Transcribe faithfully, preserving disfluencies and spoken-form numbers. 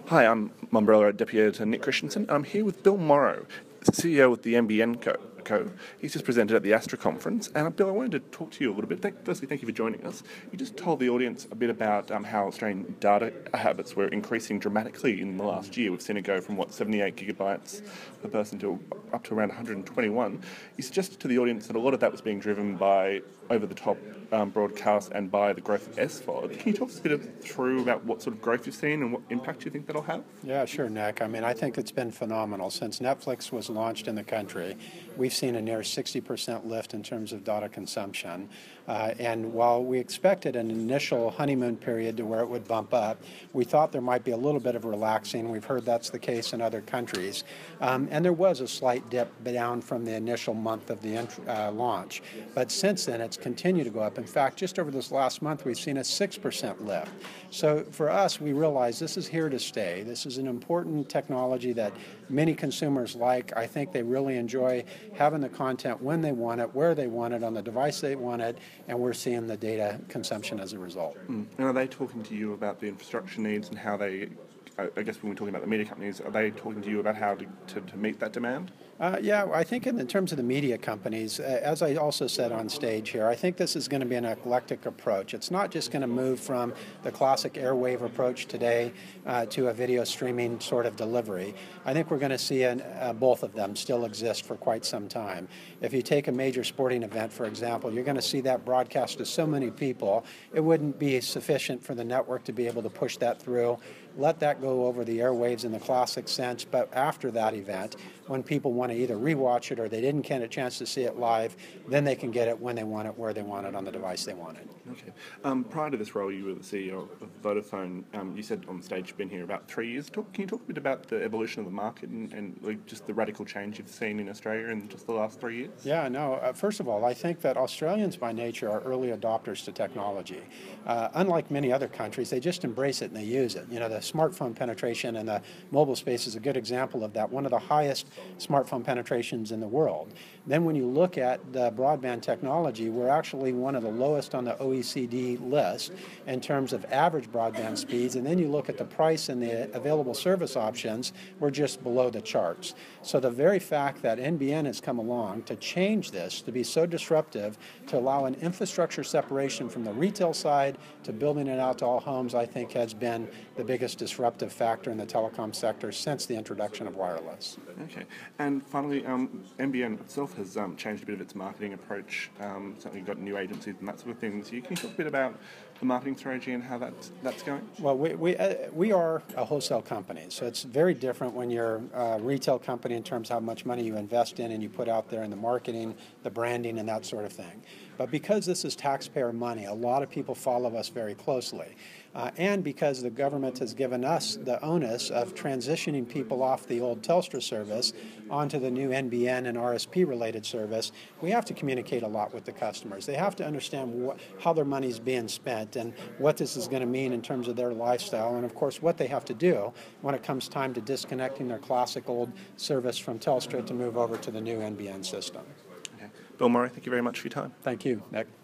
Hi, I'm Mumbrella Deputy Editor Nick Christensen, and I'm here with Bill Morrow, C E O of the N B N Co. Co. He's just presented at the Astra conference, and uh, Bill, I wanted to talk to you a little bit. Thank, firstly, thank you for joining us. You just told the audience a bit about um, how Australian data habits were increasing dramatically in the last year. We've seen it go from, what, seventy-eight gigabytes per person to up to around one hundred twenty-one. You suggested to the audience that a lot of that was being driven by over-the-top um, broadcast and by the growth of S V O D. Can you talk us a bit through about what sort of growth you've seen and what impact you think that'll have? Yeah, sure, Nick. I mean, I think it's been phenomenal. Since Netflix was launched in the country, we've seen a near sixty percent lift in terms of data consumption. Uh, and while we expected an initial honeymoon period to where it would bump up, we thought there might be a little bit of relaxing. We've heard that's the case in other countries. Um, and there was a slight dip down from the initial month of the uh, launch. But since then, it's continued to go up. In fact, just over this last month, we've seen a six percent lift. So for us, we realize this is here to stay. This is an important technology that many consumers like. I think they really enjoy having the content when they want it, where they want it, on the device they want it, and we're seeing the data consumption as a result. Mm. And are they talking to you about the infrastructure needs and how they, I guess when we're talking about the media companies, are they talking to you about how to, to, to meet that demand? Uh, yeah, I think in, in terms of the media companies, uh, as I also said on stage here, I think this is going to be an eclectic approach. It's not just going to move from the classic airwave approach today uh, to a video streaming sort of delivery. I think we're going to see an, uh, both of them still exist for quite some time. If you take a major sporting event, for example, you're going to see that broadcast to so many people, it wouldn't be sufficient for the network to be able to push that through. Let that go over the airwaves in the classic sense, but after that event, when people want to either rewatch it or they didn't get a chance to see it live, then they can get it when they want it, where they want it, on the device they want it. Okay. Um, prior to this role, you were the C E O of Vodafone. Um, you said on stage you've been here about three years. Talk, can you talk a bit about the evolution of the market and, and like, just the radical change you've seen in Australia in just the last three years? Yeah, no. Uh, first of all, I think that Australians by nature are early adopters to technology. Uh, unlike many other countries, they just embrace it and they use it. You know, the smartphone penetration in the mobile space is a good example of that, one of the highest smartphone penetrations in the world. Then when you look at the broadband technology, we're actually one of the lowest on the O E C D list in terms of average broadband speeds, and then you look at the price and the available service options, we're just below the charts. So the very fact that N B N has come along to change this, to be so disruptive, to allow an infrastructure separation from the retail side to building it out to all homes, I think has been the biggest disruptive factor in the telecom sector since the introduction of wireless. Okay. And finally, um, N B N itself has um, changed a bit of its marketing approach. Um, certainly got new agencies and that sort of thing. So you can talk a bit about the marketing strategy and how that's, that's going? Well, we we, uh, we are a wholesale company, so it's very different when you're a retail company in terms of how much money you invest in and you put out there in the marketing, the branding, and that sort of thing. But because this is taxpayer money, a lot of people follow us very closely. Uh, and because the government has given us the onus of transitioning people off the old Telstra service onto the new N B N and R S P-related service, we have to communicate a lot with the customers. They have to understand what, how their money is being spent and what this is going to mean in terms of their lifestyle, and of course what they have to do when it comes time to disconnecting their classic old service from Telstra to move over to the new N B N system. Okay. Bill Murray, thank you very much for your time. Thank you, Nick.